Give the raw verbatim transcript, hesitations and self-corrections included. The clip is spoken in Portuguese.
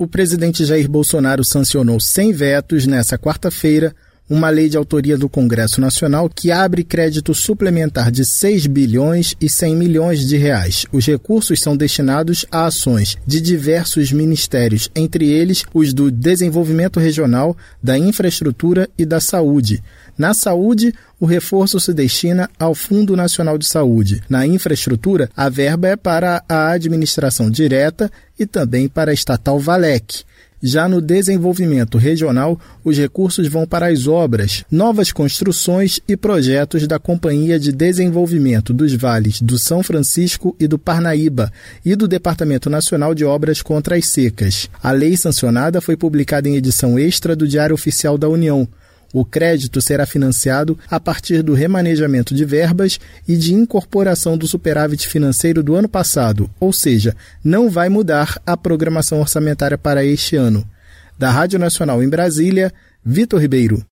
O presidente Jair Bolsonaro sancionou sem vetos, nesta quarta-feira, uma lei de autoria do Congresso Nacional que abre crédito suplementar de seis bilhões e cem milhões de reais. Os recursos são destinados a ações de diversos ministérios, entre eles os do Desenvolvimento Regional, da Infraestrutura e da Saúde. Na saúde, o reforço se destina ao Fundo Nacional de Saúde. Na infraestrutura, a verba é para a administração direta e também para a estatal Valec. Já no desenvolvimento regional, os recursos vão para as obras, novas construções e projetos da Companhia de Desenvolvimento dos Vales do São Francisco e do Parnaíba e do Departamento Nacional de Obras contra as Secas. A lei sancionada foi publicada em edição extra do Diário Oficial da União. O crédito será financiado a partir do remanejamento de verbas e de incorporação do superávit financeiro do ano passado, ou seja, não vai mudar a programação orçamentária para este ano. Da Rádio Nacional em Brasília, Vitor Ribeiro.